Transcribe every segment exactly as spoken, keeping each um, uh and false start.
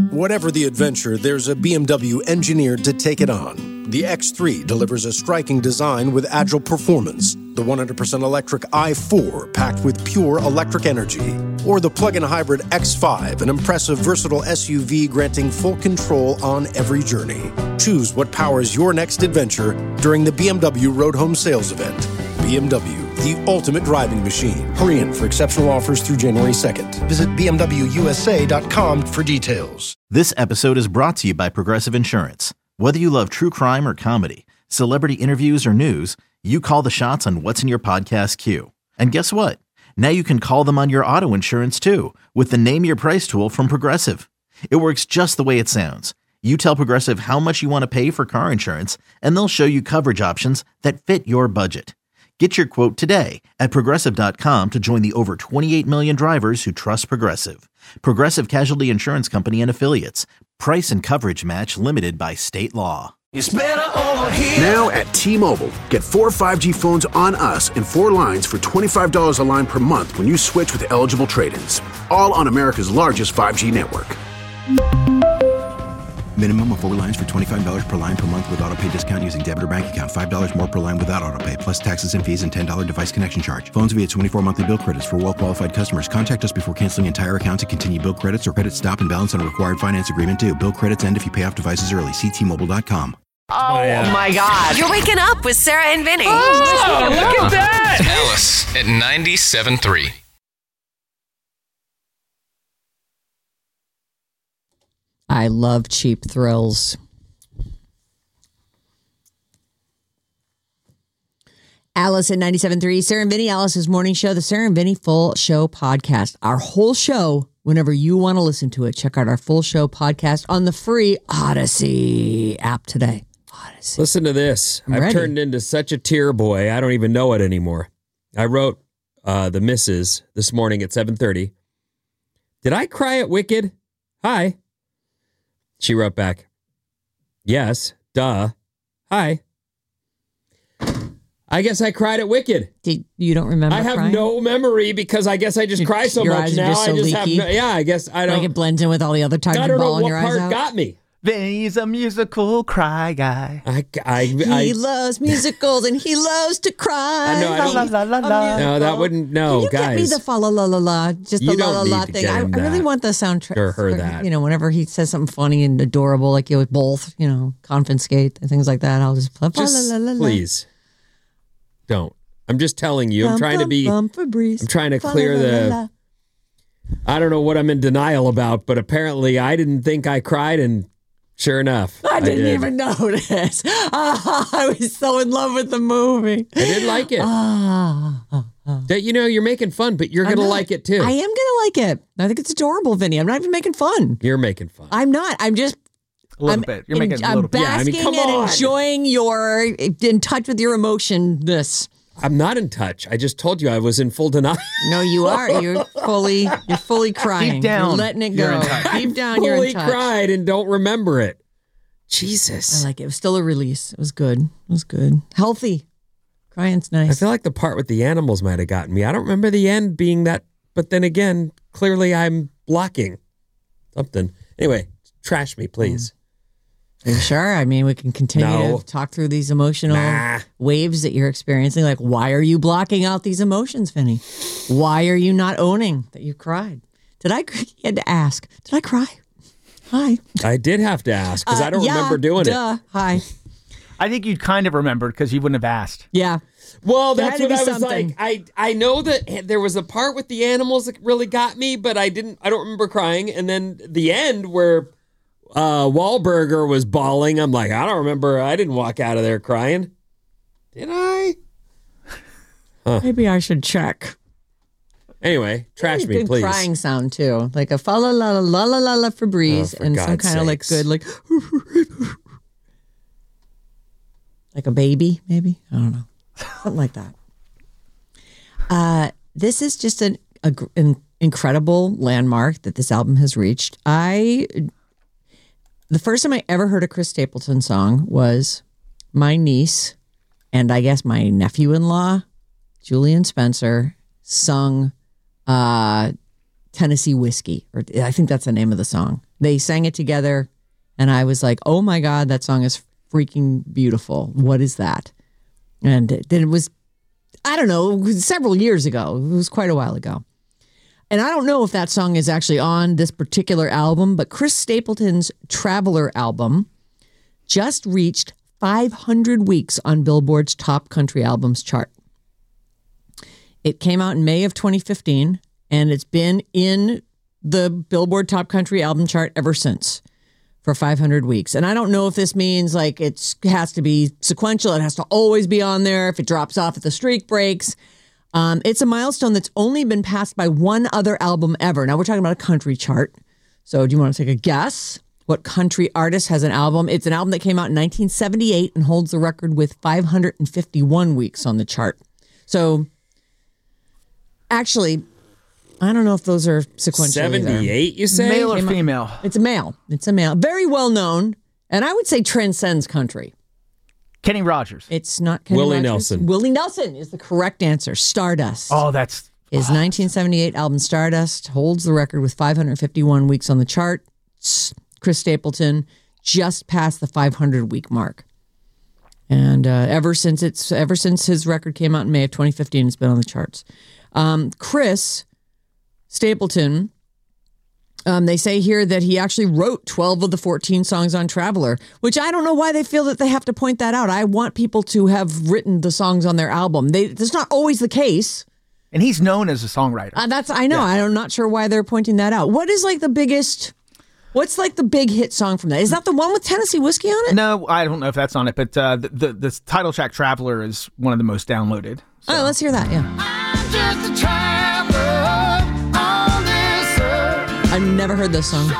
Whatever the adventure, there's a B M W engineered to take it on. The X three delivers a striking design with agile performance. The one hundred percent electric i four, packed with pure electric energy. Or the plug-in hybrid X five, an impressive, versatile S U V granting full control on every journey. Choose what powers your next adventure during the B M W Road Home Sales Event. B M W, the ultimate driving machine. Hurry in for exceptional offers through January second. Visit B M W U S A dot com for details. This episode is brought to you by Progressive Insurance. Whether you love true crime or comedy, celebrity interviews or news, you call the shots on what's in your podcast queue. And guess what? Now you can call them on your auto insurance too with the Name Your Price tool from Progressive. It works just the way it sounds. You tell Progressive how much you want to pay for car insurance, and they'll show you coverage options that fit your budget. Get your quote today at Progressive dot com to join the over twenty-eight million drivers who trust Progressive. Progressive Casualty Insurance Company and Affiliates. Price and coverage match limited by state law. It's better over here. Now at T-Mobile, get four five G phones on us and four lines for twenty-five dollars a line per month when you switch with eligible trade-ins. All on America's largest five G network. Minimum of four lines for twenty-five dollars per line per month with autopay discount using debit or bank account. five dollars more per line without autopay, plus taxes and fees and ten dollars device connection charge. Phones via twenty-four monthly bill credits for well-qualified customers. Contact us before canceling entire account to continue bill credits or credit stop and balance on a required finance agreement due. Bill credits end if you pay off devices early. See T Mobile dot com. Oh, yeah. My God. You're waking up with Sarah and Vinny. Oh, look at that. Alice at ninety-seven point three. I love Cheap Thrills. Alice at ninety-seven point three. Sarah and Vinny, Alice's morning show, the Sarah and Vinny Full Show podcast. Our whole show, whenever you want to listen to it, check out our full show podcast on the free Odyssey app today. Odyssey. Listen to this. I'm I've ready. turned into such a tear boy. I don't even know it anymore. I wrote uh, the missus this morning at seven thirty. Did I cry at Wicked? Hi. She wrote back, yes, duh. Hi. I guess I cried at Wicked. Did, you don't remember I have crying? no memory because I guess I just Your- cry so your much eyes are now. just so I just leaky? have no, yeah, I guess I don't. Like it blends in with all the other times I you're don't know bawling what your eyes part out? got me. Vinny's a musical cry guy. I, I, He I, loves musicals and he loves to cry. I know, I don't- La, la, la, la. no, that wouldn't, no, Can you guys. get me the fa la la la la, just You the la la don't la need to thing? get I, I him really that. want the soundtrack. Or her for, that. You know, whenever he says something funny and adorable, like you with both, you know, confiscate and things like that, I'll just play. Just please don't. I'm just telling you. I'm trying to be. I'm trying to clear the. I don't know what I'm in denial about, but apparently I didn't think I cried, and sure enough, I didn't did. even notice. Ah, I was so in love with the movie. I did like it. Ah, ah, ah. That you know you're making fun, but you're I'm gonna not. like it too. I am gonna like it. I think it's adorable, Vinny. I'm not even making fun. You're making fun. I'm not. I'm just. A little I'm, bit. You're making en- a I'm little bit. Yeah, I mean, basking come and on. enjoying your in touch with your emotionness. I'm not in touch. I just told you I was in full denial. No, you are. You're fully. You're fully crying. Deep down, you're letting it you're go. in touch. Deep down, you're Fully in touch. cried and don't remember it. Jesus. I like it. It was still a release. It was good. It was good. Healthy. Crying's I nice. feel like the part with the animals might have gotten me. I don't remember the end being that, but then again, clearly I'm blocking something. Anyway, trash me, please. Are you sure? I mean, we can continue No. to talk through these emotional Nah. waves that you're experiencing. Like, why are you blocking out these emotions, Vinny? Why are you not owning that you cried? Did I? You had to ask. Did I cry? Hi. I did have to ask because Uh, I don't yeah, remember doing duh. Hi. I think you'd kind of remembered because you wouldn't have asked. Yeah. it. Well, There that's had to what I be was something. like. I I know that there was a part with the animals that really got me, but I didn't. I don't remember crying. And then the end where uh, Wahlberger was bawling. I'm like, I don't remember. I didn't walk out of there crying. Did I? Maybe I should check. Anyway, trash me, Good please. crying sound too, like a fa la la la la la la la Febreze, Oh, for and some God's kind of like sakes. good like like a baby, maybe. I don't know, something like that. Uh, this is just an, a, gr- an incredible landmark that this album has reached. I the first time I ever heard a Chris Stapleton song was my niece and I guess my nephew-in-law, Julian Spencer, sung uh, Tennessee Whiskey, or I think that's the name of the song. They sang it together, and I was like, oh my God, that song is freaking beautiful. What is that? And then it was, I don't know, it was several years ago. It was quite a while ago. And I don't know if that song is actually on this particular album, but Chris Stapleton's Traveler album just reached five hundred weeks on Billboard's Top Country Albums chart. It came out in May of twenty fifteen, and it's been in the Billboard Top Country Album chart ever since for five hundred weeks. And I don't know if this means like it has to be sequential. It has to always be on there. If it drops off, if the streak breaks. Um, it's a milestone that's only been passed by one other album ever. Now we're talking about a country chart. So do you want to take a guess? What country artist has an album? It's an album that came out in nineteen seventy-eight and holds the record with five hundred fifty-one weeks on the chart. So actually, I don't know if those are sequential. seventy-eight, you say? Male or female? It's a male. It's a male. Very well known. And I would say transcends country. Kenny Rogers. It's not Kenny Willie Rogers. Nelson. Willie Nelson is the correct answer. Stardust. Oh, that's... His nineteen seventy-eight album Stardust holds the record with five hundred fifty-one weeks on the chart. Chris Stapleton just passed the five hundred week mark. And uh, ever since it's ever since his record came out in May of twenty fifteen, it's been on the charts. Um, Chris Stapleton, um, they say here that he actually wrote twelve of the fourteen songs on Traveler, which I don't know why they feel that they have to point that out. I want people to have written the songs on their album. They, that's not always the case. And he's known as a songwriter. Uh, that's I know. Yeah. I'm not sure why they're pointing that out. What is like the biggest... What's like the big hit song from that? Is that the one with Tennessee Whiskey on it? No, I don't know if that's on it, but uh, the, the the title track "Traveler" is one of the most downloaded. So. Oh, let's hear that. Yeah. I'm just a traveler on this earth. I've never heard this song.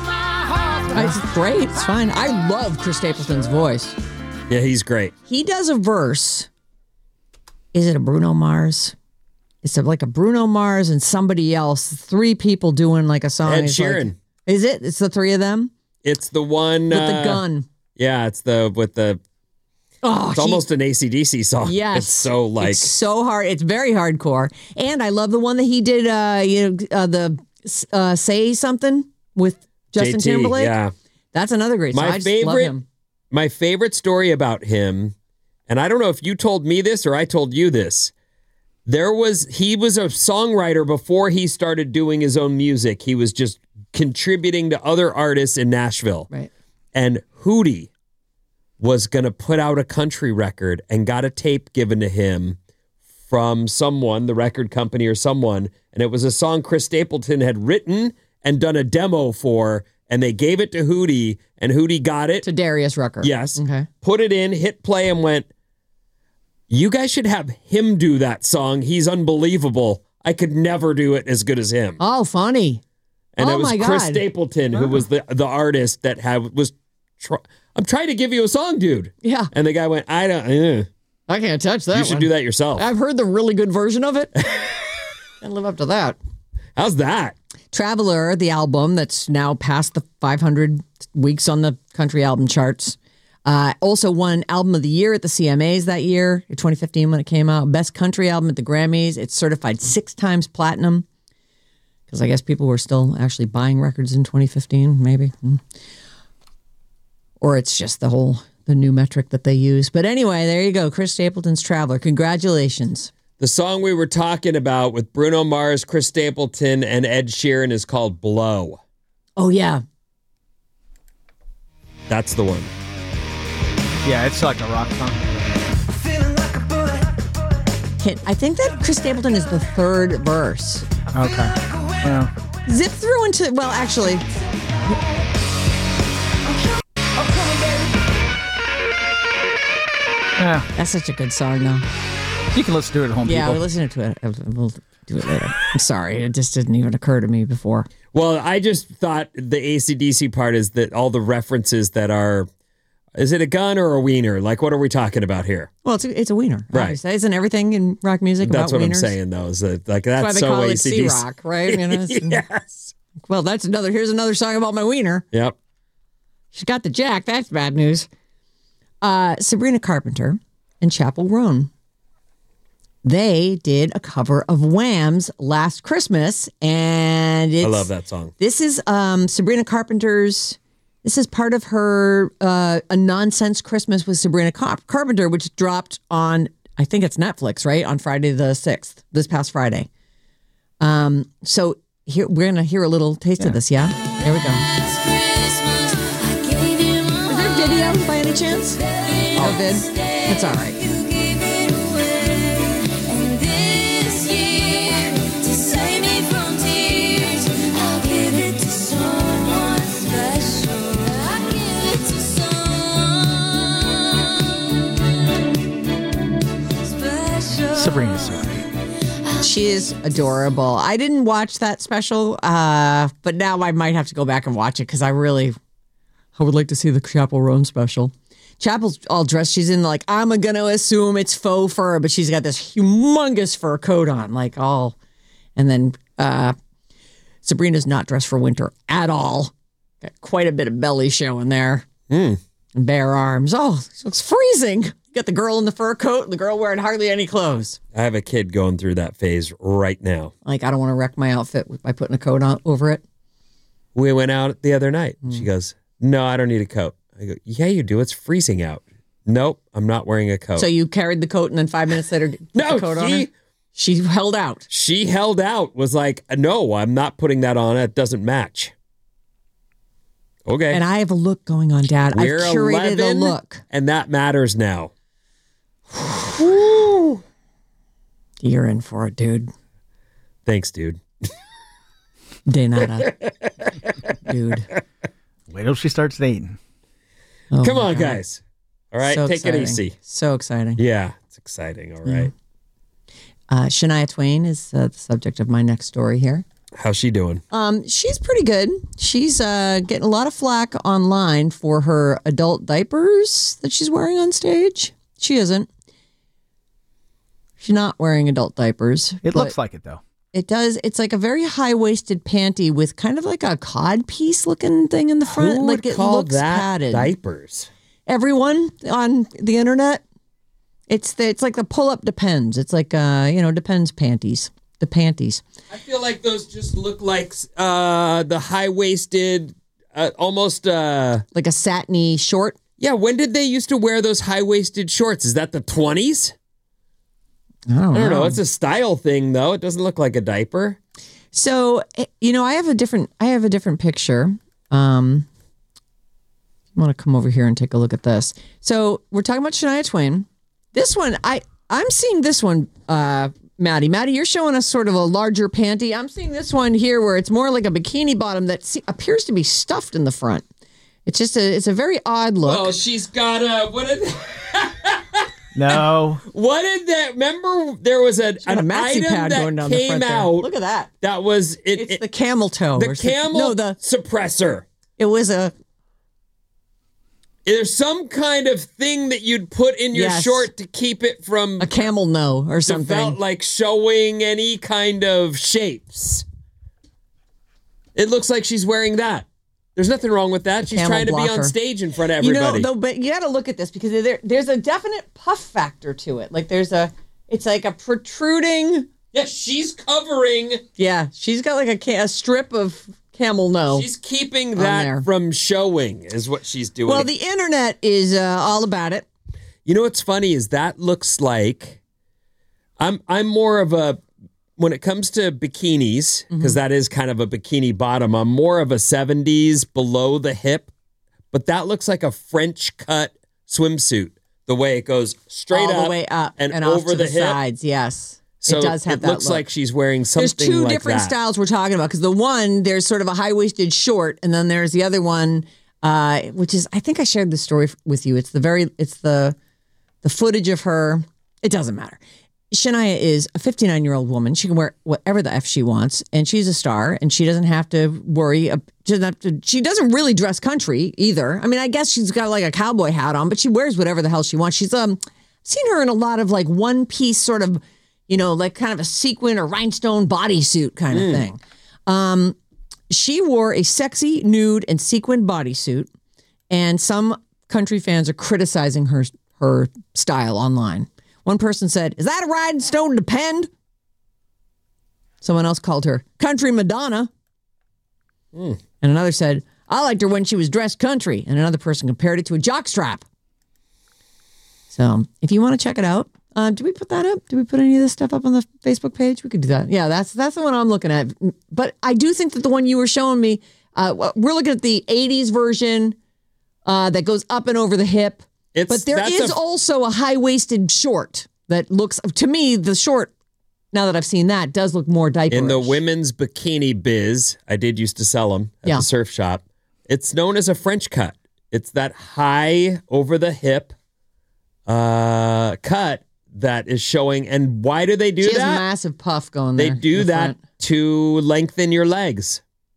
It's great. It's fine. I love Chris Stapleton's voice. Yeah, he's great. He does a verse. Is it a Bruno Mars? It's a, like a Bruno Mars and somebody else. Three people doing like a song. Ed It's Sheeran. Like, is it? It's the three of them? It's the one... With uh, the gun. Yeah, it's the... with the. Oh, It's he- almost an A C D C song. Yes. It's so like... It's so hard. It's very hardcore. And I love the one that he did, uh, you know, uh, the uh, Say Something with Justin J T, Timberlake. yeah. That's another great song. My I just love favorite, him. my favorite story about him, and I don't know if you told me this or I told you this. There was he was a songwriter before he started doing his own music. He was just contributing to other artists in Nashville. Right. And Hootie was going to put out a country record and got a tape given to him from someone, the record company or someone, and it was a song Chris Stapleton had written and done a demo for, and they gave it to Hootie, and Hootie got it. To Darius Rucker. Yes. Okay. Put it in, hit play, and went, you guys should have him do that song. He's unbelievable. I could never do it as good as him. Oh, funny. And oh it was my Chris God. Stapleton who was the the artist that had was. Try, I'm trying to give you a song, dude. Yeah. And the guy went, I don't. Uh, I can't touch that you should one. do that yourself. I've heard the really good version of it. Can't live up to that. How's that? Traveler, the album that's now past the five hundred weeks on the country album charts. Uh, also won Album of the Year at the C M As that year, in twenty fifteen when it came out. Best Country Album at the Grammys. It's certified six times platinum. Because I guess people were still actually buying records in twenty fifteen, maybe. Hmm. Or it's just the whole, the new metric that they use. But anyway, there you go. Chris Stapleton's Traveler. Congratulations. The song we were talking about with Bruno Mars, Chris Stapleton, and Ed Sheeran is called Blow. Oh, yeah. That's the one. Yeah, it's like a rock song. Can, I think that Chris Stapleton is the third verse. Okay. Yeah. Zip through into, well, actually, Yeah. that's such a good song, though. You can listen to it at home, Yeah, people. we'll listen to it. We'll do it later. I'm sorry. It just didn't even occur to me before. Well, I just thought the A C D C part is that all the references that are, is it a gun or a wiener? Like, what are we talking about here? Well, it's a, it's a wiener. Right. Obviously. Isn't everything in rock music That's about what wieners? I'm saying, though, is that, like, that's, That's why they so call it A C D C. C-Rock, right? You know, it's- Yes. Well, that's another, here's another song about my wiener. Yep. She's got the jack. That's bad news. Uh, Sabrina Carpenter and Chappell Roan. they did a cover of Wham's Last Christmas, and it's, I love that song. This is um, Sabrina Carpenter's. This is part of her uh, A Nonsense Christmas with Sabrina Car- Carpenter, which dropped on, I think it's Netflix, right? On Friday the sixth, this past Friday. Um, so here we're going to hear a little taste yeah. of this, yeah? There we go. Is there video by any chance? Oh, vid? It's all right. Sabrina's so great. She is adorable. I didn't watch that special, uh, but now I might have to go back and watch it because I really, I would like to see the Chappell Roan special. Chappell's all dressed. She's in like, I'm going to assume it's faux fur, but she's got this humongous fur coat on, like all. And then uh, Sabrina's not dressed for winter at all. Got quite a bit of belly showing there. Mm. Bare arms. Oh, it looks freezing. You got the girl in the fur coat and the girl wearing hardly any clothes. I have a kid going through that phase right now. Like, I don't want to wreck my outfit by putting a coat on over it. We went out the other night. Mm. She goes, no, I don't need a coat. I go, yeah, you do. It's freezing out. Nope, I'm not wearing a coat. So you carried the coat and then five minutes later, put no, the coat she, on her? She held out. She held out, was like, no, I'm not putting that on. It doesn't match. Okay. And I have a look going on, Dad. We're I've curated a look. And that matters now. Woo. You're in for it, dude. Thanks, dude. De nada. Dude. Wait till she starts dating. Oh Come on, God. guys. All right, So take exciting. it easy. So exciting. Yeah, it's exciting. All right. Uh, Shania Twain is uh, the subject of my next story here. How's she doing? Um, she's pretty good. She's uh, getting a lot of flack online for her adult diapers that she's wearing on stage. She isn't. She's not wearing adult diapers. It looks like it, though. It does. It's like a very high-waisted panty with kind of like a cod piece looking thing in the front. Who like would it call looks that padded. diapers? Everyone on the internet. It's the, it's like the pull-up Depends. It's like uh you know Depends panties. The panties. I feel like those just look like uh, the high-waisted, uh, almost uh, like a satiny short. Yeah. When did they used to wear those high-waisted shorts? Is that the twenties? I don't, I don't know. know. It's a style thing, though. It doesn't look like a diaper. So, you know, I have a different I have a different picture. Um, I want to come over here and take a look at this. So, we're talking about Shania Twain. This one, I I'm seeing this one, uh, Maddie. Maddie, you're showing us sort of a larger panty. I'm seeing this one here where it's more like a bikini bottom that se- appears to be stuffed in the front. It's just a it's a very odd look. Well, she's got a what? Did, no. What did that? Remember, there was a, got an a maxi item pad that going down the came front there. out. Look at that. That was it. It's it, the camel toe. the or something. camel No, the suppressor. it was a There's some kind of thing that you'd put in your Yes. short to keep it from a camel no or that something. felt like showing any kind of shapes. It looks like she's wearing that. There's nothing wrong with that. She's camel trying to be blocker. on stage in front of You everybody. know, though, but you got to look at this because there, there's a definite puff factor to it. Like there's a, it's like a protruding. yeah, she's covering. Yeah, she's got like a, ca- a strip of camel no. She's keeping on there. that from showing, is what she's doing. Well, the internet is uh, all about it. You know what's funny is that looks like I'm I'm more of a when it comes to bikinis, because Mm-hmm. is kind of a bikini bottom, I'm more of a seventies below the hip, but that looks like a French cut swimsuit. The way it goes straight all up the way up and, and, off over to the, the, hip. sides. Yes, So it does have it that looks look. like she's wearing something There's two like different that. styles we're talking about because the one there's sort of a high waisted short, and then there's the other one, uh, which is I think I shared the story f- with you. It's the very it's the the footage of her. It doesn't matter. Shania is a fifty-nine year old woman. She can wear whatever the f she wants, and she's a star, and she doesn't have to worry. uh, She doesn't have to. She doesn't really dress country either. I mean, I guess she's got like a cowboy hat on, but she wears whatever the hell she wants. She's um seen her in a lot of like one piece sort of, you know, like kind of a sequin or rhinestone bodysuit kind of thing. Um, she wore a sexy nude and sequined bodysuit, and some country fans are criticizing her her style online. One person said, "Is that a rhinestone depend?" Someone else called her Country Madonna. Mm. And another said, "I liked her when she was dressed country." And another person compared it to a jockstrap. So if you want to check it out, uh, do we put that up? Do we put any of this stuff up on the Facebook page? We could do that. Yeah, that's that's the one I'm looking at. But I do think that the one you were showing me, uh, we're looking at the eighties version uh, that goes up and over the hip. It's, but there is a, also a high-waisted short that looks, to me, the short, now that I've seen that, does look more diaper-ish. In the women's bikini biz, I did used to sell them at yeah. the surf shop. It's known as a French cut. It's that high over the hip uh, cut that is showing. And why do they do she that? She has a massive puff going they there. They do the that front. to lengthen your legs.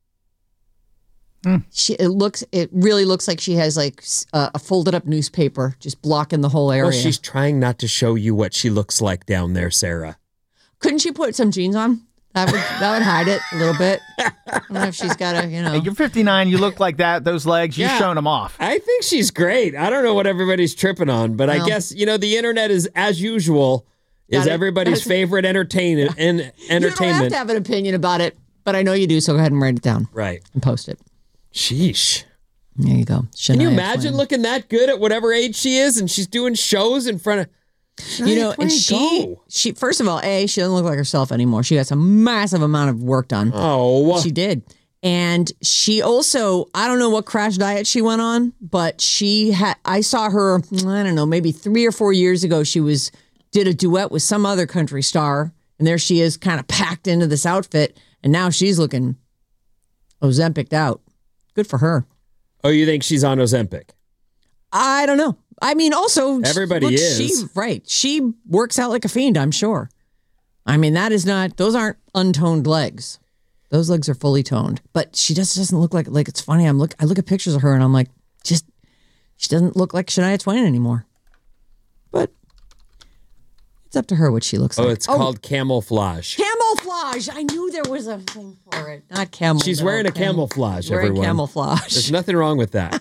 Mm. She it looks it really looks like she has like uh, a folded up newspaper just blocking the whole area. Well, she's trying not to show you what she looks like down there, Sarah. Couldn't she put some jeans on? That would that would hide it a little bit. I don't know if she's got a, you know. Hey, you're fifty-nine, you look like that, those legs, you've yeah, shown them off. I think she's great. I don't know what everybody's tripping on, but well, I guess, you know, the internet is, as usual, is everybody's favorite entertain- and entertainment. You don't have to have an opinion about it, but I know you do, so go ahead and write it down. Right. And post it. Sheesh. There you go. Shania Can you imagine Twain. looking that good at whatever age she is and she's doing shows in front of Shania You know, Twain, and she, go. she, first of all, A, she doesn't look like herself anymore. She got some massive amount of work done. Oh. She did. And she also, I don't know what crash diet she went on, but she had, I saw her, I don't know, maybe three or four years ago, she was, did a duet with some other country star. And there she is kind of packed into this outfit. And now she's looking Ozempic'd out. Good for her. Oh, you think she's on Ozempic? I don't know. I mean, also, everybody look, is. She, right. She works out like a fiend, I'm sure. I mean, that is not, those aren't untoned legs. Those legs are fully toned. But she just doesn't look like, like it's funny. I'm look, I look at pictures of her and I'm like, just, she doesn't look like Shania Twain anymore. But it's up to her what she looks oh, like. Oh, it's called camouflage. Camouflage. I knew there was a thing for it. Not camel. She's no, wearing a cam- camouflage, wearing everyone. camouflage. There's nothing wrong with that.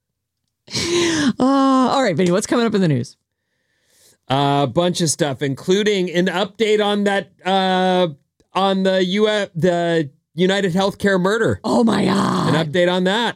uh, all right, Vinny, what's coming up in the news? A uh, bunch of stuff, including an update on that, uh, on the U F, the United Healthcare murder. Oh, my God. An update on that.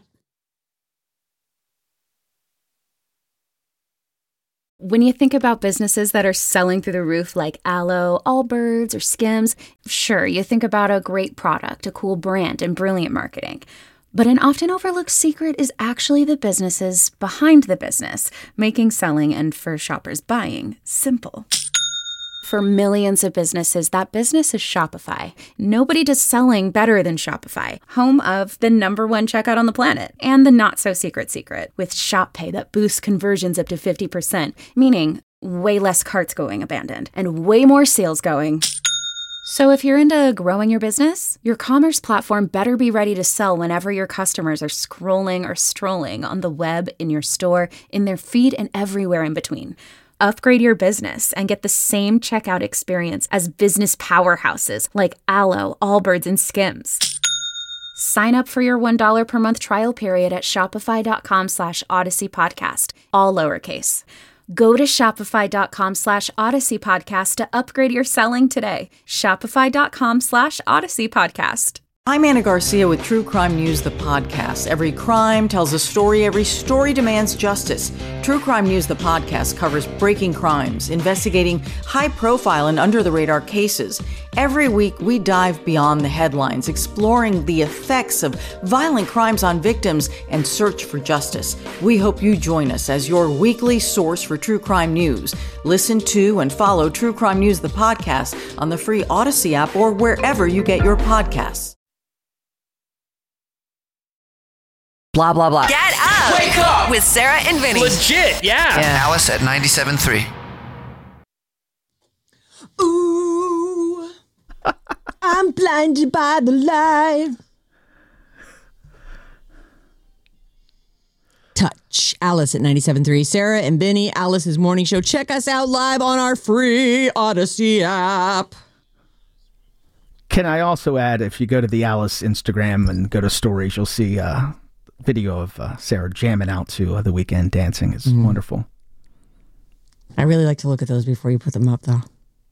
When you think about businesses that are selling through the roof like Aloe, Allbirds, or Skims, sure, you think about a great product, a cool brand, and brilliant marketing. But an often overlooked secret is actually the businesses behind the business, making selling and for shoppers buying simple. For millions of businesses, that business is Shopify. Nobody does selling better than Shopify, home of the number one checkout on the planet, and the not-so-secret secret, with Shop Pay that boosts conversions up to fifty percent, meaning way less carts going abandoned, and way more sales going. So if you're into growing your business, your commerce platform better be ready to sell whenever your customers are scrolling or strolling on the web, in your store, in their feed, and everywhere in between. Upgrade your business and get the same checkout experience as business powerhouses like Aloe, Allbirds, and Skims. Sign up for your one dollar per month trial period at shopify.com slash Odyssey Podcast, all lowercase. Go to shopify.com slash Odyssey Podcast to upgrade your selling today. Shopify.com slash Odyssey Podcast. I'm Anna Garcia with True Crime News, the podcast. Every crime tells a story. Every story demands justice. True Crime News, the podcast, covers breaking crimes, investigating high-profile and under-the-radar cases. Every week, we dive beyond the headlines, exploring the effects of violent crimes on victims and search for justice. We hope you join us as your weekly source for true crime news. Listen to and follow True Crime News, the podcast, on the free Odyssey app or wherever you get your podcasts. Blah, blah, blah. Get up! Wake up! With Sarah and Vinny. Legit, yeah. yeah. Alice at ninety-seven point three. Ooh, I'm blinded by the light. Touch. Alice at ninety-seven point three. Sarah and Vinny, Alice's morning show. Check us out live on our free Odyssey app. Can I also add, if you go to the Alice Instagram and go to stories, you'll see uh video of uh, Sarah jamming out to uh, The Weeknd dancing. It's mm. wonderful. I really like to look at those before you put them up, though.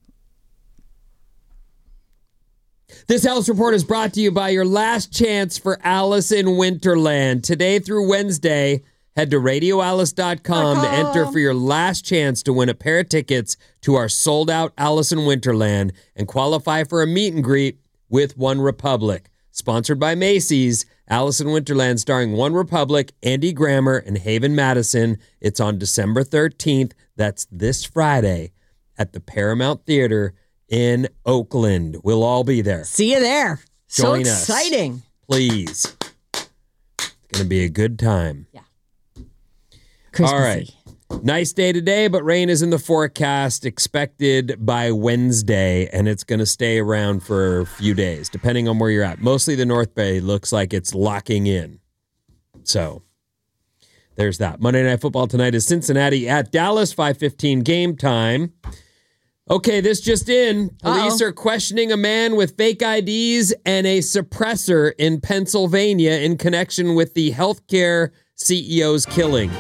This Alice Report is brought to you by your last chance for Alice in Winterland. Today through Wednesday, head to radio alice dot com to enter for your last chance to win a pair of tickets to our sold-out Alice in Winterland and qualify for a meet and greet with One Republic. Sponsored by Macy's, Alice in Winterland starring One Republic, Andy Grammer, and Haven Madison. It's on December thirteenth. That's this Friday at the Paramount Theater in Oakland. We'll all be there. See you there. Join so us. exciting. Please. It's going to be a good time. Yeah. All right. Nice day today, but rain is in the forecast expected by Wednesday, and it's going to stay around for a few days, depending on where you're at. Mostly the North Bay looks like it's locking in. So there's that. Monday Night Football tonight is Cincinnati at Dallas, five fifteen game time. Okay, this just in. Police Uh-oh. are questioning a man with fake I Ds and a suppressor in Pennsylvania in connection with the healthcare C E O's killing.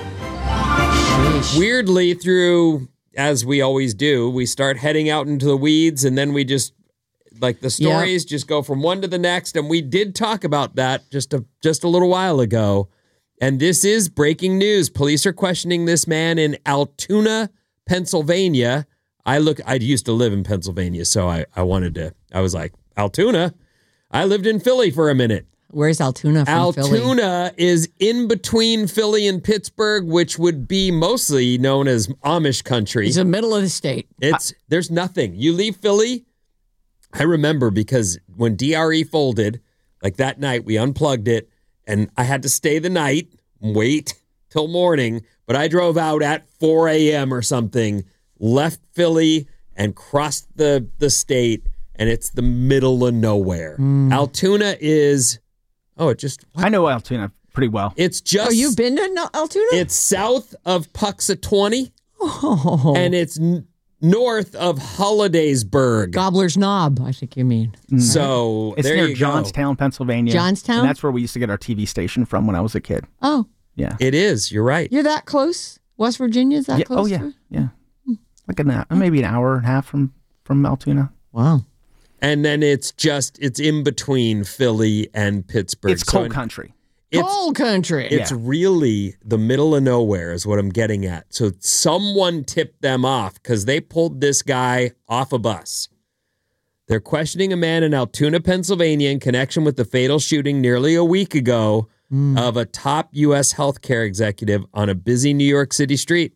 Sheesh. Weirdly, through, as we always do, we start heading out into the weeds, and then we just, like, the stories Yep. just go from one to the next, and we did talk about that just a, just a little while ago. And this is breaking news. Police are questioning this man in Altoona, Pennsylvania. I look, I used to live in Pennsylvania, so I, I wanted to, I was like, Altoona? I lived in Philly for a minute. Where's Altoona from Altoona Philly? is in between Philly and Pittsburgh, which would be mostly known as Amish country. It's the middle of the state. It's there's nothing. You leave Philly. I remember because when D R E folded, like that night, we unplugged it, and I had to stay the night, wait till morning. But I drove out at four a.m. or something, left Philly, and crossed the the state, and it's the middle of nowhere. Mm. Altoona is. Oh, it just... I know Altoona pretty well. It's just... Oh, you've been to Altoona? It's south of Puxatawny, oh. and it's n- north of Hollidaysburg. Gobbler's Knob, I think you mean. So, It's there near you go. Johnstown, Pennsylvania. Johnstown? And that's where we used to get our T V station from when I was a kid. Oh, Yeah. It is. You're right. you're that close? West Virginia's that Yeah, close? oh, yeah. to it? Yeah. Like an hour, maybe an hour and a half from, from Altoona. Wow. And then it's just, it's in between Philly and Pittsburgh. It's So coal in- country. It's, Coal country. it's Yeah. really the middle of nowhere is what I'm getting at. So someone tipped them off because they pulled this guy off a bus. They're questioning a man in Altoona, Pennsylvania in connection with the fatal shooting nearly a week ago of a top U S healthcare executive on a busy New York City street.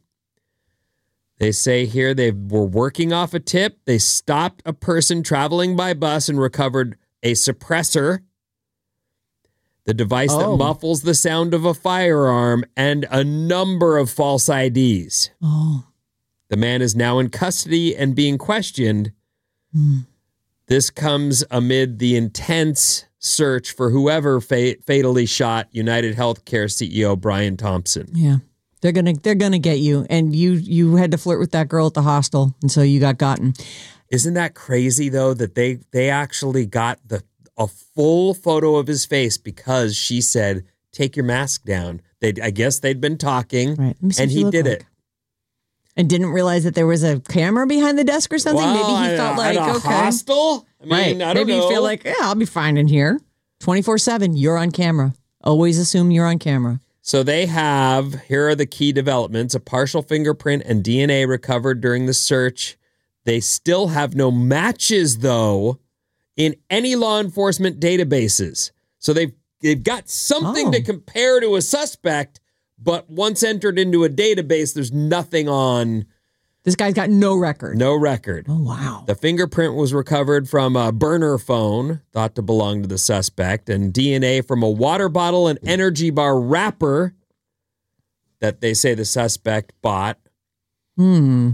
They say here they were working off a tip. They stopped a person traveling by bus and recovered a suppressor, the device Oh. that muffles the sound of a firearm, and a number of false I Ds. Oh. The man is now in custody and being questioned. This comes amid the intense search for whoever fa- fatally shot United Healthcare C E O Brian Thompson. Yeah. They're gonna they're gonna get you. And you you had to flirt with that girl at the hostel, and so you got gotten. Isn't that crazy though that they they actually got the a full photo of his face because she said, "Take your mask down." They I guess they'd been talking, Right. Let me see and what you he look did like. it. And didn't realize that there was a camera behind the desk or something. Well, Maybe he at felt a- like, at a okay. hostel? I mean, right. I don't Maybe know. you feel like, yeah, I'll be fine in here. twenty-four seven, you're on camera. Always assume you're on camera. So they have, here are the key developments, a partial fingerprint and D N A recovered during the search. They still have no matches, though, in any law enforcement databases. So they've, they've got something Oh. to compare to a suspect, but once entered into a database, there's nothing on, This guy's got no record. no record. Oh, wow. The fingerprint was recovered from a burner phone thought to belong to the suspect, and D N A from a water bottle and energy bar wrapper that they say the suspect bought. Hmm.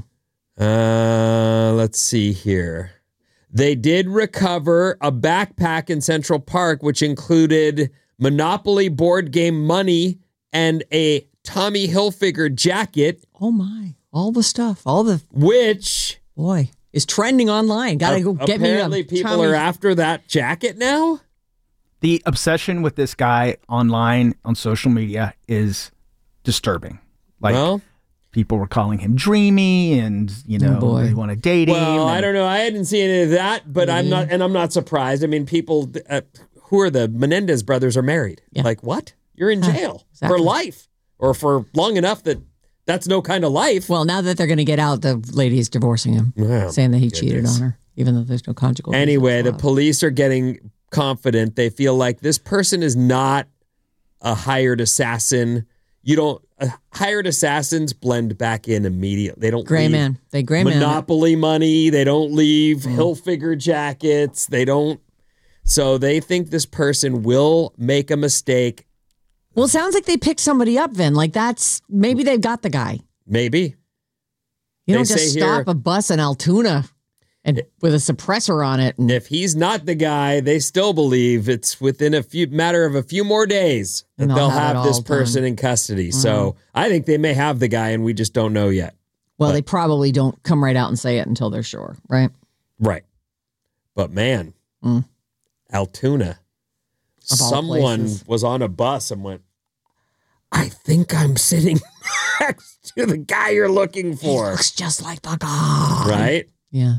Uh, let's see here. They did recover a backpack in Central Park, which included Monopoly board game money and a Tommy Hilfiger jacket, Oh, my. All the stuff. All the, which boy, is trending online. Got to go get me a apparently people Tommy- are after that jacket now. The obsession with this guy online on social media is disturbing. Like, Well, People were calling him dreamy, and you know Oh, boy. they want to date him. Well, I and- don't know. I hadn't seen any of that, but I'm not, and I'm not surprised. I mean, people uh, who are the Menendez brothers are married. Yeah. Like, what? You're in Huh, jail exactly. for life, or for long enough that that's no kind of life. Well, now that they're going to get out, the lady's divorcing him, Oh, saying that he cheated goodness. on her, even though there's no conjugal. Anyway, the allowed. police are getting confident. They feel like this person is not a hired assassin. You don't uh, hired assassins blend back in immediately. They don't Gray leave man. They gray man. Monopoly money. They don't leave Hilfiger jackets. They don't. So they think this person will make a mistake. Well, it sounds like they picked somebody up, Vin. Like that's maybe they've got the guy. Maybe. You They don't just say stop here- a bus in Altoona and with a suppressor on it. And If he's not the guy, they still believe it's within a few matter of a few more days that And they'll, they'll have have, it this all person done. in custody. So I think they may have the guy, and we just don't know yet. well, they probably don't come right out and say it until they're sure, right? Right. But man, Mm. Altoona, Of all someone places. was on a bus and went, I think I'm sitting next to the guy you're looking He for. looks just like the guy. Right? Yeah.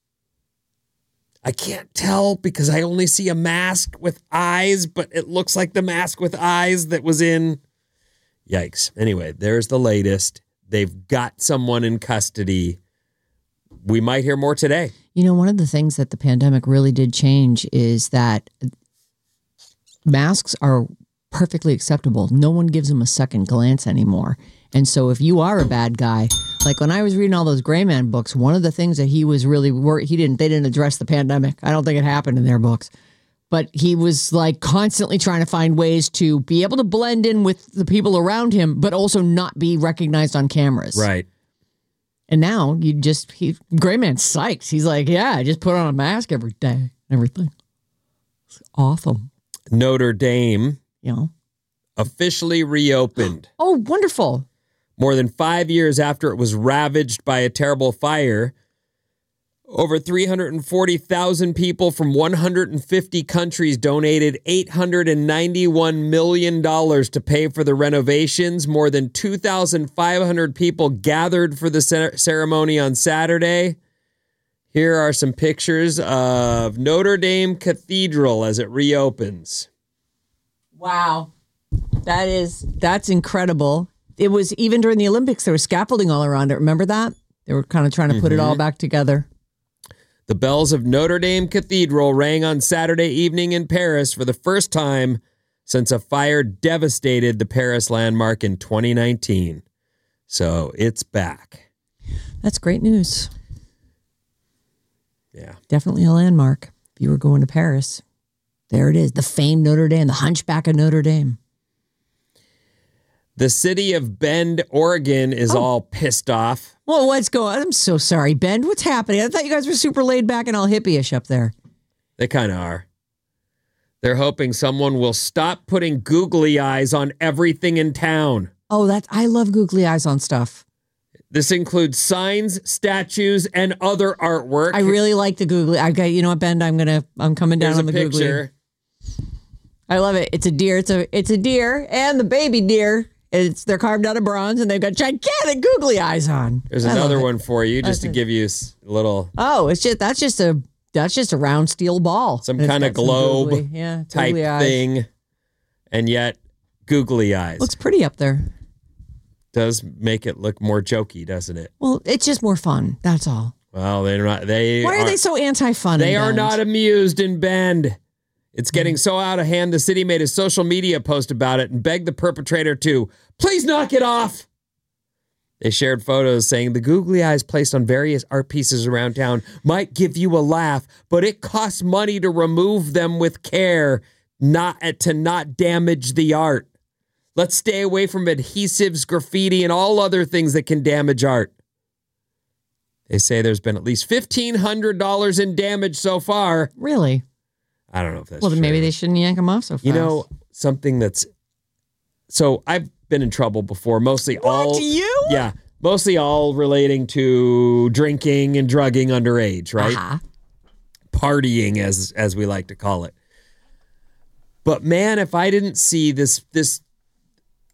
I can't tell because I only see a mask with eyes, but it looks like the mask with eyes that was in. Yikes. Anyway, there's the latest. They've got someone in custody. We might hear more today. You know, one of the things that the pandemic really did change is that masks are perfectly acceptable. No one gives them a second glance anymore. And so if you are a bad guy, like when I was reading all those Gray Man books, one of the things that he was really worried, he didn't, they didn't address the pandemic. I don't think it happened in their books. But he was like constantly trying to find ways to be able to blend in with the people around him, but also not be recognized on cameras. Right. And now you just, he, Gray Man's psyched. He's like, yeah, I just put on a mask every day, everything. It's awesome. Notre Dame You know? officially reopened. Oh, wonderful. More than five years after it was ravaged by a terrible fire, over three hundred forty thousand people from one hundred fifty countries donated eight hundred ninety-one million dollars to pay for the renovations. More than two thousand five hundred people gathered for the cer- ceremony on Saturday. Here are some pictures of Notre Dame Cathedral as it reopens. Wow. That is, that's incredible. It was, even during the Olympics, there was scaffolding all around it. Remember that? They were kind of trying to put it all back together. The bells of Notre Dame Cathedral rang on Saturday evening in Paris for the first time since a fire devastated the Paris landmark in twenty nineteen. So it's back. That's great news. Yeah. Definitely a landmark. If you were going to Paris, there it is. The famed Notre Dame, the hunchback of Notre Dame. The city of Bend, Oregon is all pissed off. Well, what's going on? I'm so sorry, Bend. What's happening? I thought you guys were super laid back and all hippie-ish up there. They kind of are. They're hoping someone will stop putting googly eyes on everything in town. Oh, that's, I love googly eyes on stuff. This includes signs, statues, and other artwork. I really like the googly. I got, you know what, Bend? I'm gonna, I'm coming down Here's on a the googly. picture. I love it. It's a deer. It's a, it's a deer and the baby deer. It's they're carved out of bronze and they've got gigantic googly eyes on. There's I love another it. one for you, just to Okay. give you s- a little Oh, it's just that's just a that's just a round steel ball. some And it's kind of got some globe googly- yeah, type googly eyes. thing, and yet googly eyes. Looks pretty up there. Does make it look more jokey, doesn't it? Well, it's just more fun. That's all. Well, they're not. They Why are they so anti-fun? They in are Bend? not amused in Bend. It's getting so out of hand. The city made a social media post about it and begged the perpetrator to please knock it off. They shared photos saying the googly eyes placed on various art pieces around town might give you a laugh, but it costs money to remove them with care, not to not damage the art. Let's stay away from adhesives, graffiti, and all other things that can damage art. They say there's been at least fifteen hundred dollars in damage so far. Really? I don't know if that's Well, then true. maybe they shouldn't yank them off so fast. You know, something that's... So I've been in trouble before, mostly all... you? Yeah, mostly all relating to drinking and drugging underage, right? Uh-huh. Partying, as as we like to call it. But man, if I didn't see this this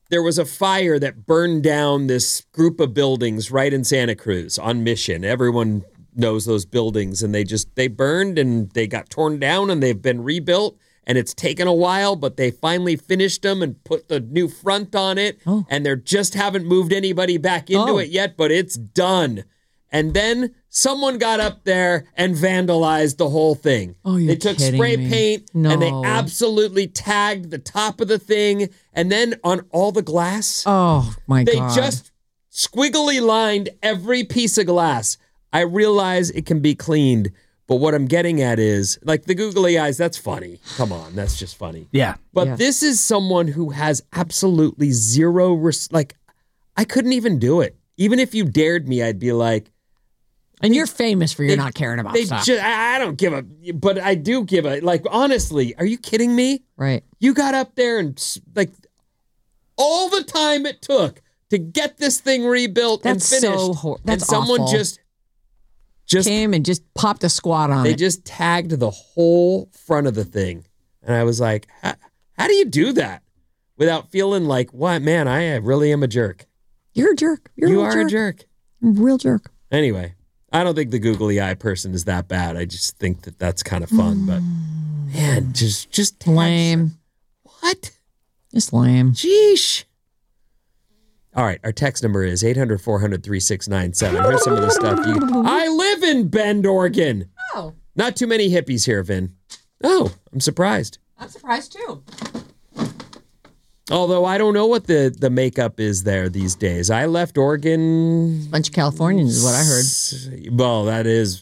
there was a fire that burned down this group of buildings right in Santa Cruz on Mission. Everyone knows those buildings, and they just, they burned and they got torn down and they've been rebuilt, and it's taken a while, but they finally finished them and put the new front on it, Oh. and they just haven't moved anybody back into Oh. it yet, but it's done. And then someone got up there and vandalized the whole thing. Oh, you're They took kidding spray me. paint and they No. absolutely tagged the top of the thing. And then on all the glass, Oh, my they God. just squiggly lined every piece of glass. I realize it can be cleaned, but what I'm getting at is, like, the googly eyes, that's funny. Come on, that's just funny. Yeah. But Yeah. this is someone who has absolutely zero, res- like, I couldn't even do it. Even if you dared me, I'd be like, And you're famous for your They- not caring about they stuff. ju- I I don't give a, but I do give a, like, honestly, are you kidding me? right. You got up there and, s- like, all the time it took to get this thing rebuilt That's and finished. so hor- that's and someone awful. just, just, Came and just popped a squat on they it. just tagged the whole front of the thing. And I was like, how, how do you do that without feeling like, what, man, I really am a jerk. You're a jerk. You're you a are jerk. a jerk. You're a real jerk. Anyway, I don't think the googly eye person is that bad. I just think that that's kind of fun. But man, just just tags- Lame. What? Just lame. Sheesh. All right, our text number is eight hundred, four hundred, thirty-six ninety-seven. Here's some of the stuff you. I live in Bend, Oregon. Oh, Not too many hippies here, Vin. Oh, I'm surprised. I'm surprised too. Although I don't know what the, the makeup is there these days. I left Oregon. Bunch of Californians is what I heard. Well, that is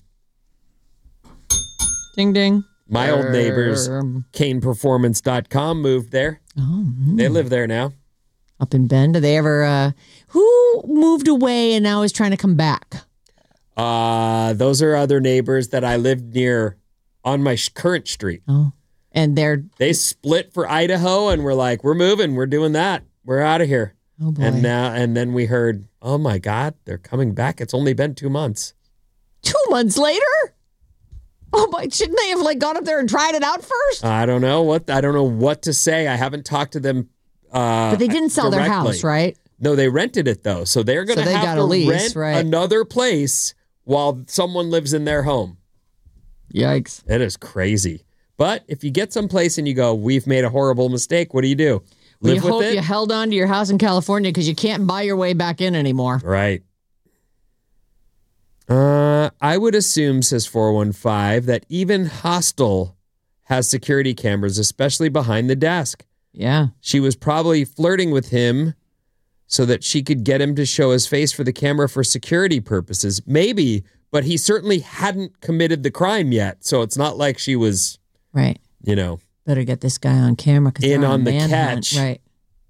Ding ding. my old neighbors. Um, Kane Performance dot com moved there. Oh, They live there now. up in Bend. Do they ever? Uh, who moved away and now is trying to come back? Uh, those are other neighbors that I lived near on my sh- current street. Oh, and they're They split for Idaho and we're like, we're moving. We're doing that. We're out of here. oh boy, And now, and then we heard, oh my God, they're coming back. It's only been two months. two months later. Oh my! Shouldn't they have like gone up there and tried it out first? I don't know what, I don't know what to say. I haven't talked to them. Uh, But they didn't sell their directly. house, right? No, they rented it though. So they're going So to they have got to a lease, rent right. another place while someone lives in their home. Yikes! It is crazy. But if you get someplace and you go, we've made a horrible mistake, what do you do? Well, Live you hope with it? you held on to your house in California because you can't buy your way back in anymore. Right. Uh, I would assume, says four one five, that even Hostel has security cameras, especially behind the desk. Yeah. She was probably flirting with him so that she could get him to show his face for the camera for security purposes. Maybe, but he certainly hadn't committed the crime yet. So it's not like she was, Right. you know, Better get this guy on camera because In they're on a the manhunt. catch. Right.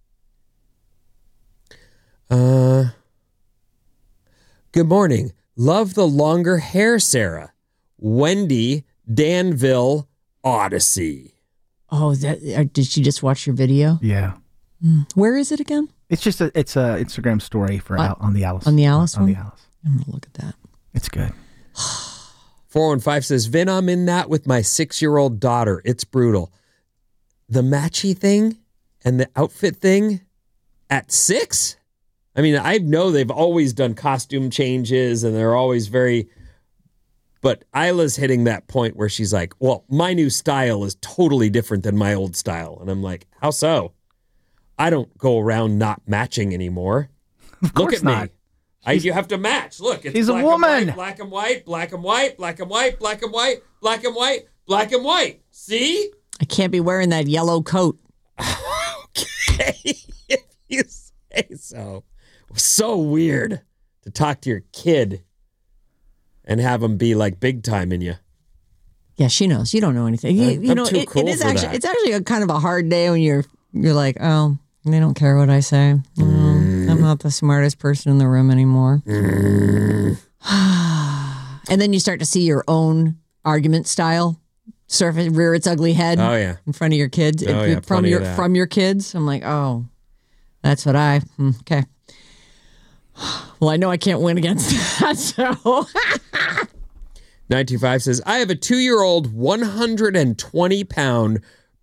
uh, good morning. Love the longer hair, Sarah. Wendy, Danville, Odyssey. Oh, that uh, did she just watch your video? Yeah. Where is it again? It's just a it's a Instagram story for Uh, Al, on the Alice. on the Alice on one? the Alice. I'm gonna look at that. It's good. four one five says, Vin, I'm in that with my six-year-old daughter. It's brutal. The matchy thing and the outfit thing at six? I mean, I know they've always done costume changes and they're always very... But Isla's hitting that point where she's like, well, my new style is totally different than my old style. And I'm like, how so? I don't go around not matching anymore. Of Look course at not. me. I, you have to match. Look, it's She's a black woman. And white, black and white, black and white, black and white, black and white, black and white, black and white. See? I can't be wearing that yellow coat. Okay, if you say so. So weird to talk to your kid and have him be like big time in you. Yeah, she knows. You don't know anything. You, I'm- you I'm know, too it, cool it is for actually that. it's actually a kind of a hard day when you're you're like, oh, they don't care what I say. Mm, I'm not the smartest person in the room anymore. Mm. And then you start to see your own argument style surface rear its ugly head. Oh, yeah. in front of your kids Oh, It- yeah, from plenty your of that. from your kids. I'm like, oh, that's what I hmm, okay. Well, I know I can't win against that, so nine two five says, I have a two-year-old, one hundred twenty pound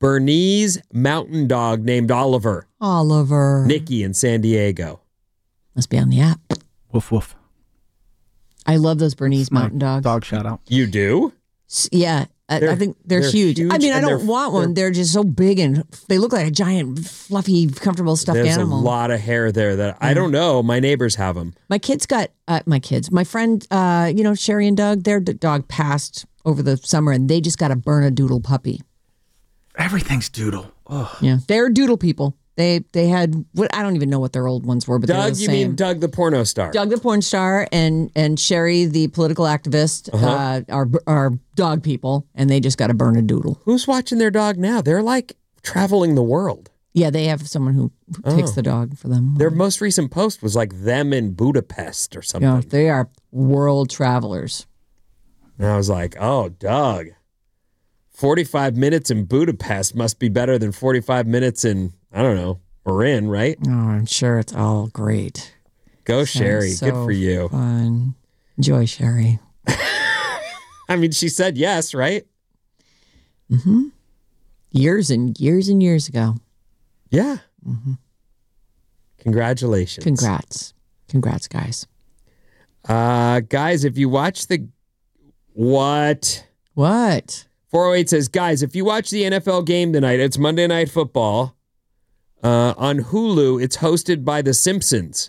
Bernese Mountain Dog named Oliver. Oliver. Nikki in San Diego. Must be on the app. Woof, woof. I love those Bernese Mountain Dogs. Dog shout out. You do? S- Yeah. I, They're- I think they're, they're huge. huge I mean, I and don't they're- want one. They're, just so big and they look like a giant, fluffy, comfortable stuffed There's animal. a lot of hair there that I don't know. My neighbors have them. My kids got, uh, my kids, my friend, uh, you know, Sherry and Doug, their d- dog passed over the summer and they just got a Bernedoodle puppy. Everything's doodle. Oh. Yeah. They're doodle people. They they had, what I don't even know what their old ones were, but they're Doug, the you same. mean Doug the porno star? Doug the porn star and and Sherry the political activist Uh-huh. uh, are are dog people, and they just got a Bernedoodle. Who's watching their dog now? They're like traveling the world. Yeah, they have someone who, who takes Oh. the dog for them. Their most recent post was like them in Budapest or something. Yeah, they are world travelers. And I was like, oh, Doug, forty-five minutes in Budapest must be better than forty-five minutes in, I don't know, Marin, right? Oh, I'm sure it's all great. Go, Sounds Sherry. so Good for you. Fun. Enjoy, Sherry. I mean, she said yes, right? Mm-hmm. Years and years and years ago. Yeah. Mm-hmm. Congratulations. Congrats. Congrats, guys. Uh, guys, if you watch the... What? What? four oh eight says, guys, if you watch the N F L game tonight, it's Monday Night Football. Uh, on Hulu, it's hosted by The Simpsons.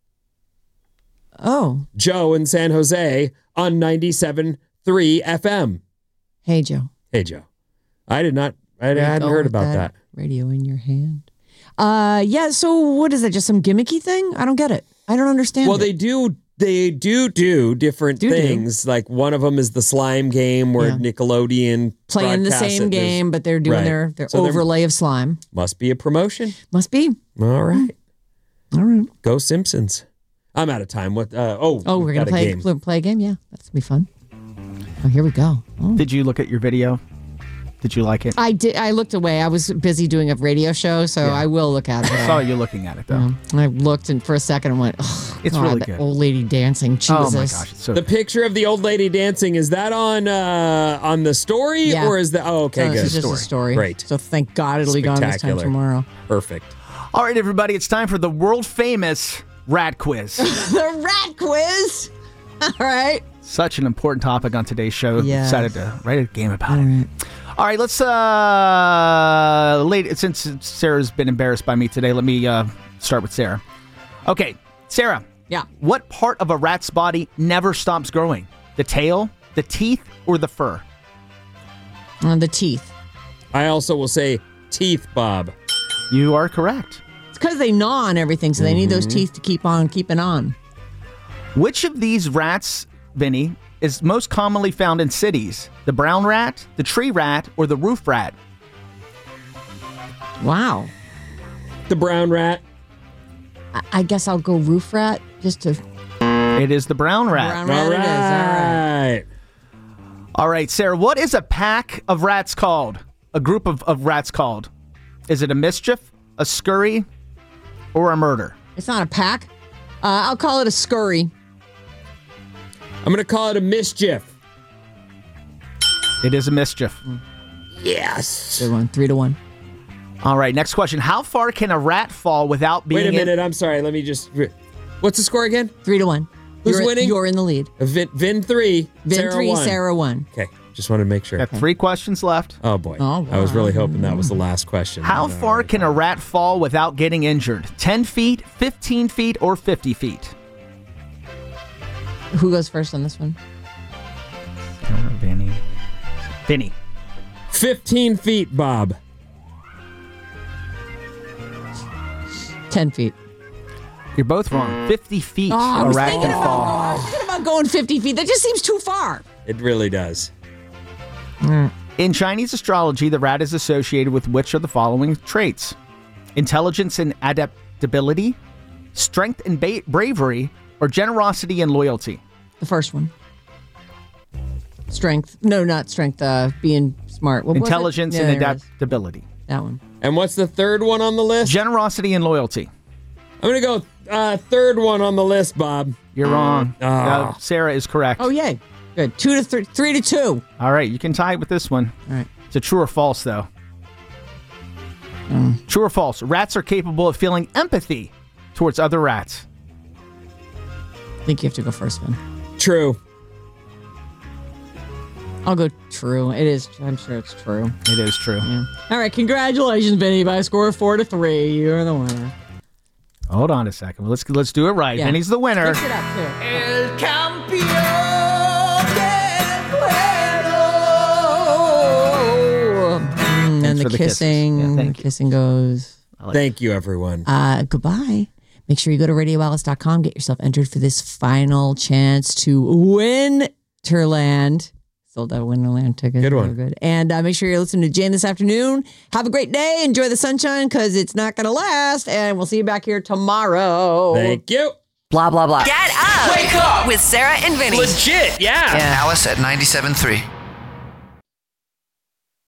Oh. Joe in San Jose on ninety-seven point three F M. Hey, Joe. Hey, Joe. I did not, I Where you hadn't going heard with about that. Radio in your hand. Uh, yeah, so what is it? Just some gimmicky thing? I don't get it. I don't understand Well, it. they do they do do different Do do. things. Like one of them is the slime game where Yeah. Nickelodeon Playing the broadcasts same it. There's- game, but they're doing Right. their, their So there overlay of slime. Must be a promotion. Must be. All right. All right. Go Simpsons. I'm out of time. What? Uh, oh, Oh, we're we've going got to a play, game. play play a game? Yeah, that's going to be fun. Oh, here we go. Oh. Did you look at your video? Did you like it? I did. I looked away. I was busy doing a radio show, so I will look at it. I saw you looking at it, though. Yeah. I looked and for a second and went, oh, It's God, really that good. old lady dancing. Jesus. Oh, my gosh. It's so The picture of the old lady dancing, is that on uh, on the story Yeah. or is that? Oh, okay, So good. This is just a story. Great. So thank God it'll be gone this time Spectacular. tomorrow. Perfect. All right, everybody, it's time for the world famous rat quiz. The rat quiz. All right. Such an important topic on today's show. Yes. Decided to write a game about All it. right. All right, let's, uh, late, since Sarah's been embarrassed by me today, let me uh, start with Sarah. Okay, Sarah. Yeah. What part of a rat's body never stops growing? The tail, the teeth, or the fur? Uh, the teeth. I also will say teeth, Bob. You are correct. It's because they gnaw on everything, so they need those Mm-hmm. teeth to keep on keeping on. Which of these rats, Vinny, is most commonly found in cities? The brown rat, the tree rat, or the roof rat? Wow. The brown rat. I, I guess I'll go roof rat just to. It is the brown rat. Brown rat it is. All right. All right, Sarah, what is a pack of rats called? A group of, of rats called? Is it a mischief, a scurry, or a murder? It's not a pack. Uh, I'll call it a scurry. I'm going to call it a mischief. It is a mischief. Yes. Good one. Three to one. All right, next question. How far can a rat fall without being Wait a in- minute. I'm sorry. Let me just. What's the score again? Three to one. Who's you're, winning? You're in the lead. Vin, Vin three. Vin Sarah three, one. Sarah one. Okay. Just wanted to make sure. Got three questions left. Oh, boy. Oh, I was wow. really hoping that was the last question. How All far right. can a rat fall without getting injured? ten feet, fifteen feet, or fifty feet? Who goes first on this one? Vinny. Vinny. fifteen feet, Bob. Ten feet. You're both wrong. fifty feet Oh, I a was rat thinking can about, fall. I was thinking about going fifty feet. That just seems too far. It really does. In Chinese astrology, the rat is associated with which of the following traits? Intelligence and adaptability, strength and ba- bravery, or generosity and loyalty? The first one. Strength. No, not strength. Uh, being smart. What was it? Intelligence Yeah, and there it is. adaptability. That one. And what's the third one on the list? Generosity and loyalty. I'm going to go uh, third one on the list, Bob. You're wrong. Oh. Uh, Sarah is correct. Oh, yay. Good. Two to three. Three to two. All right, you can tie it with this one. All right. It's a true or false, though. Mm. True or false? Rats are capable of feeling empathy towards other rats. I think you have to go first, Ben. True. I'll go true. It is. I'm sure it's true. It is true. Yeah. All right. Congratulations, Vinny. By a score of four to three, you're the winner. Hold on a second. Let's let's do it right. Yeah. Vinny's the winner. Mix it up, too. El campeón del Oh. Mm, and the, for the kisses. kissing, Yeah, the thank you. kissing goes. Thank you, everyone. Uh, goodbye. Make sure you go to radio alice dot com, get yourself entered for this final chance to win Winterland. Sold out Winterland tickets. Good one. They were good. And uh, make sure you're listening to Jane this afternoon. Have a great day. Enjoy the sunshine because it's not going to last. And we'll see you back here tomorrow. Thank you. Blah, blah, blah. Get up. Wake up With Sarah and Vinny. Legit, yeah. Yeah. Alice at ninety-seven point three.